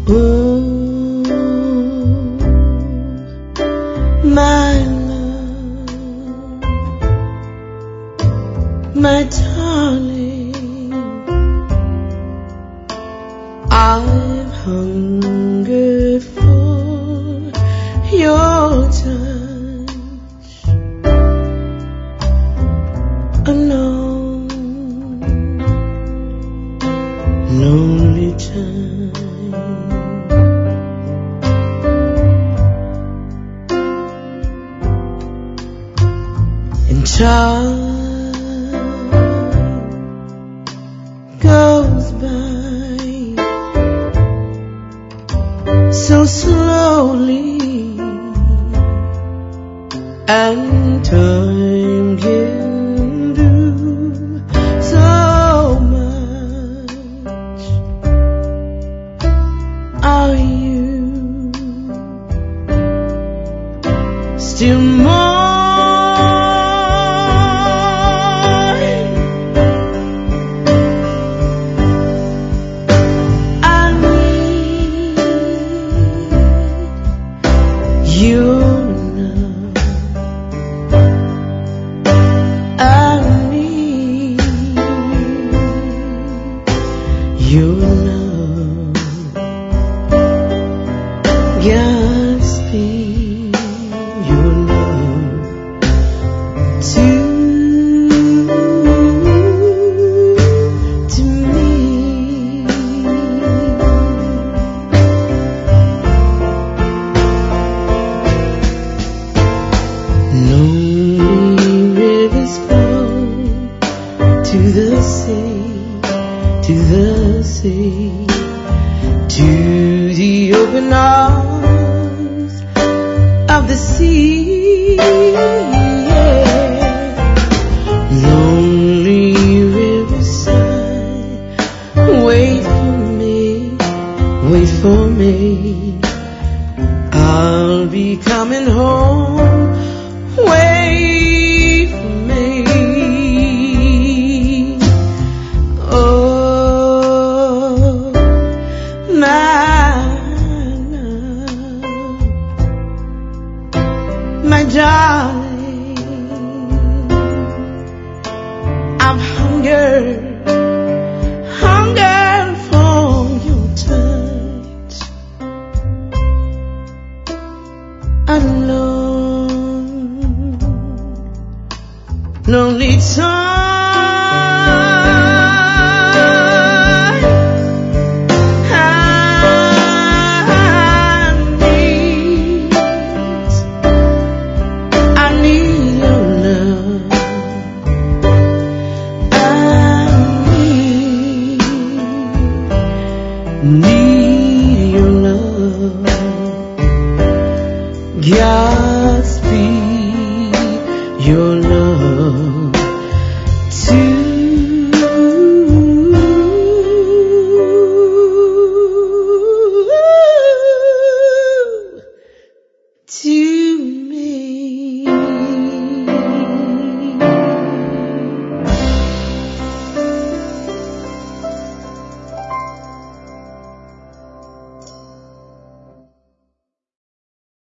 Oh, my love, my darling, I've hungered for your touch alone, lonely time. Time goes by so slowly, and time can do so much. Are you still more? Your love, Godspeed, your love to me. Lonely rivers flow to the sea, to the sea, to the open arms of the sea. Yeah. Lonely riverside, wait for me, wait for me. I'll be coming home. Wait for me. My darling, I'm hungered for your touch alone, lonely time.